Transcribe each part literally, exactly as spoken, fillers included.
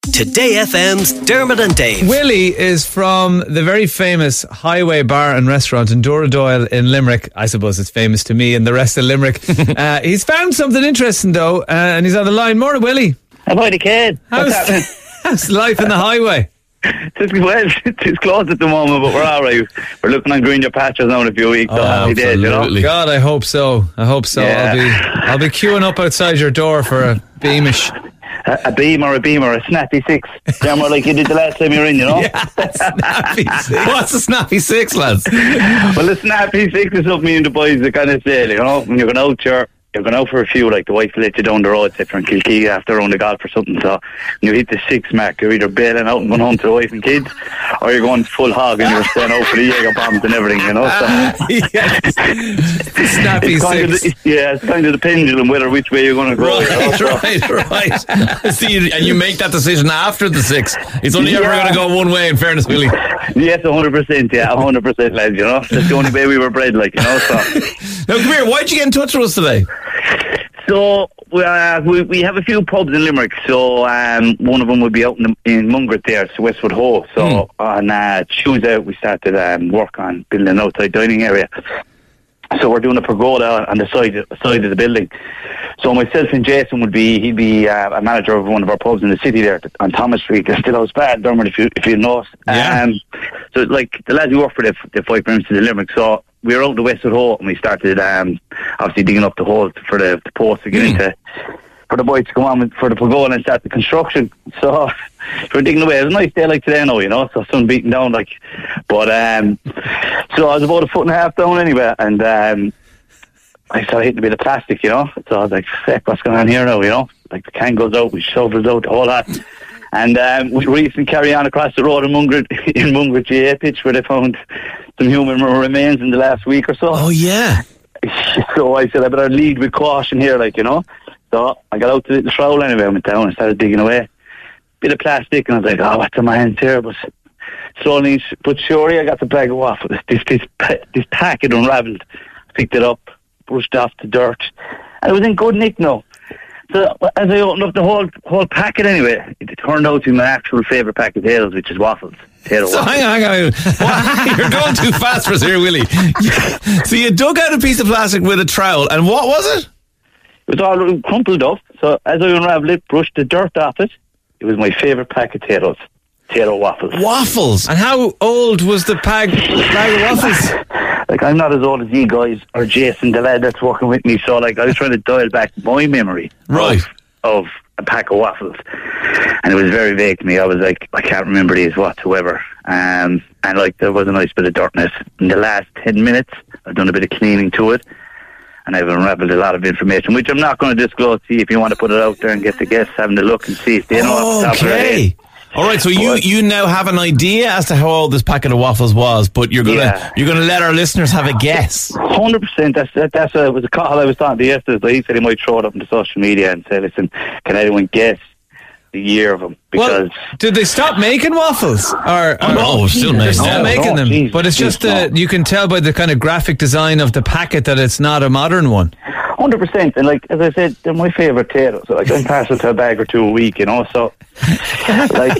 Today F M's Dermot and Dave. Willie is from the very famous Highway Bar and Restaurant in Duradoyle in Limerick. I suppose it's famous to me and the rest of Limerick. uh, he's found something interesting though, uh, and he's on the line. Morning, Willie. About the kid. How's, how's life in the highway? It's, well, it's closed at the moment, but we're all right. We're looking on greener patches now in a few weeks. Oh, so happy days, you know? God, I hope so. I hope so. Yeah. I'll be I'll be queuing up outside your door for a Beamish. A, a beam or a beam or a snappy six. Jammer like you did the last time you were in, you know? Yeah, snappy six. What's a snappy six, lads? Well, the snappy six is something me and the boys are kind of say, you know? When you're going out, you're, you're going out for a few, like the wife will let you down the road, say, from Kilkee after around the golf or something. So when you hit the six mark, you're either bailing out and going home to the wife and kids, or you're going full hog and you're staying out for the Jaeger bombs and everything, you know? So Yes. Snappy it's kind six. of the, yeah, it's kind of the pendulum, whether which way you're going to go. you know? Right, So- right, right. See, and you make that decision after the six. It's only ever Yeah. going to go one way, in fairness, Willie. Yes, one hundred percent, yeah, one hundred percent, lads, you know? That's the only way we were bred, like, you know, so... Now, come here. Why'd you get in touch with us today? So, we, uh, we we have a few pubs in Limerick, so um, one of them would be out in, the, in Mungret there, it's Westwood Ho. So, Mm. on uh, Tuesday, we started um, work on building an outside dining area. So we're doing a pergoda on the side side of the building. So myself and Jason would be, he'd be uh, a manager of one of our pubs in the city there on Thomas Street. They're still out bad, Dermot, if you, if you know us. Yeah. Um, so like the lads who work for the, the five premises in Limerick, so we were out the Westwood Hole and we started um, obviously digging up the holes for the, the posts to get Mm. into, for the boys to come on with, for the pergoda and start the construction. So we're digging away. It was a nice day like today now, you know, so sun beating down like, but um, so I was about a foot and a half down anyway, and um, I started hitting a bit of plastic, you know, so I was like, fuck, what's going on here now, you know, like the can goes out, we shovels out, the whole lot. And um, we recently carry on across the road in Mungret, in Mungret G A pitch, where they found some human remains in the last week or so. Oh, yeah. So I said I better lead with caution here, like, you know. So I got out to the trowel anyway, I went down and started digging away. Bit of plastic, and I was like, oh, what's in my hands here? But slowly but surely I got the bag of waffles. This, this, this pack had unravelled. Picked it up, brushed off the dirt, and it was in good nick now. So as I opened up the whole whole packet anyway, it turned out to be my actual favourite pack of potatoes, which is waffles. Potato So waffles. hang on, hang on. What? You're going too fast for us here, Willie. So you dug out a piece of plastic with a trowel, and what was it? It was all crumpled up, so as I unravelled it, brushed the dirt off it, it was my favourite pack of potatoes. Potato waffles. Waffles. And how old was the bag, bag of waffles? Like, I'm not as old as you guys, or Jason, the lad that's working with me, so, like, I was trying to dial back my memory Right. of, of a pack of waffles. And it was very vague to me. I was like, I can't remember these whatsoever. Um, and, like, there was a nice bit of dirt in it. In the last ten minutes, I've done a bit of cleaning to it, and I've unravelled a lot of information, which I'm not going to disclose to you if you want to put it out there and get the guests having a look and see if they know off the top of their head. Okay. All right, so you, But- you now have an idea as to how old this packet of waffles was, but you're gonna Yeah. you're gonna let our listeners have a guess. one hundred percent. That's that, that's a, was a call I was talking to yesterday. So he said he might throw it up into social media and say, "Listen, can anyone guess the year of them?" Because Well, did they stop making waffles? Or, or Oh, no, we're still they're making still them. making No, them, geez, but it's geez, just uh, no. you can tell by the kind of graphic design of the packet that it's not a modern one. one hundred percent. And like as I said, they're my favourite potatoes. So, like I'm passing to a bag or two a week, you know. So like,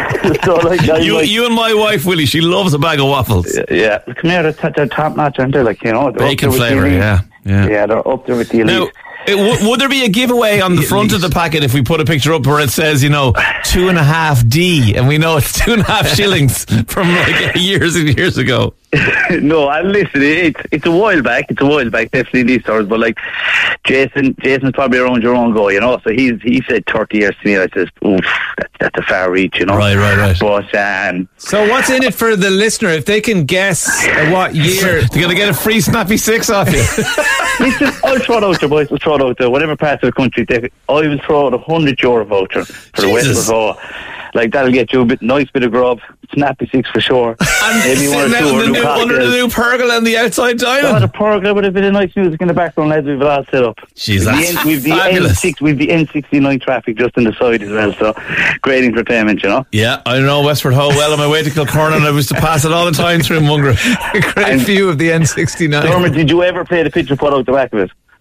so like I You like, you and my wife, Willie, she loves a bag of waffles. yeah. Come here, they're, t- they're top notch, aren't they? Like, you know, they're up Bacon there with the flavour, elite. yeah, yeah. Yeah, they're up there with the elite. Now, it, w- would there be a giveaway on the front of the packet if we put a picture up where it says, you know, two and a half D, and we know it's two and a half shillings from like years and years ago? No, I listen. It's it's a while back. It's a while back, definitely in these stores. But like Jason, Jason's probably around your own go, you know. So he's he said thirty years to me. I says, oof, that's that's a far reach, you know. Right, right, right. But um, So what's in it for the listener if they can guess uh, what year? They're going to get a free snappy six off you. listen, I'll throw it out there, boys. I'll throw it out there. Whatever part of the country, they, I will throw out a hundred euro voucher for the Jesus. Westwood Hall. Like that'll get you a bit nice bit of grub, snappy six for sure. And Maybe one or sitting two out or in the new new, under the cocktails. new pergola and the outside Oh, dining. the pergola with a bit of nice music in the background, lads. We've it all set up. Jeez, We've that's the N, we've the N fabulous. six, we've the N sixty-nine traffic just on the side as well. So great entertainment, you know. Yeah, I know Westford Ho well on my way to Kilcorn, and I used to pass it all the time through Mungret. A great view of the N sixty-nine. Dermot, did you ever play the picture put out the back of it?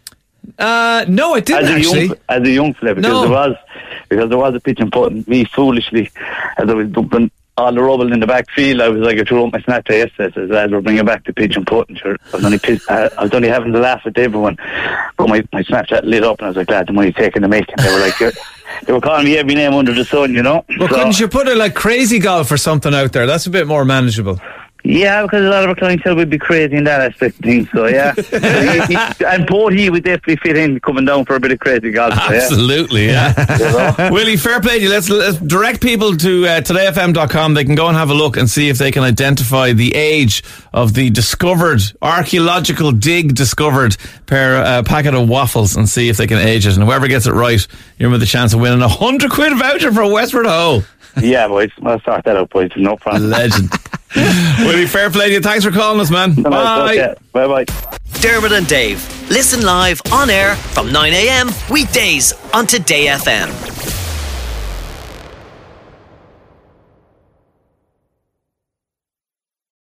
Uh, no, I didn't as a actually. young, as a young fella, because No. there was because there was a pitch and putt. Me foolishly, as I was dumping all the rubble in the back field, I was like, I threw up my Snapchat yesterday. As lads were bringing back the pitch and putt, and sure, I was only pissed, I, I was only having to laugh at everyone. But my, my Snapchat lit up, and I was like, glad the money taking the make. And they were like, You're, they were calling me every name under the sun, you know. Well, So- couldn't you put a like crazy golf or something out there? That's a bit more manageable. Yeah, because a lot of our clientele would be crazy in that aspect of things. So yeah, so he, he, and both he would definitely fit in coming down for a bit of crazy golf. So, yeah. Absolutely, yeah. You know? Willie, fair play to you. Let's, let's direct people to uh, today f m dot com. They can go and have a look and see if they can identify the age of the discovered, archaeological dig discovered pair, uh, packet of waffles and see if they can age it. And whoever gets it right, you're with the chance of winning a hundred quid voucher for Westford Ho. Yeah, boys, I'll start that out, boys. No problem. Legend. Willie, fair play to you. Thanks for calling us, man. Bye. Bye bye. Dermot and Dave. Listen live on air from nine a.m. weekdays on Today F M.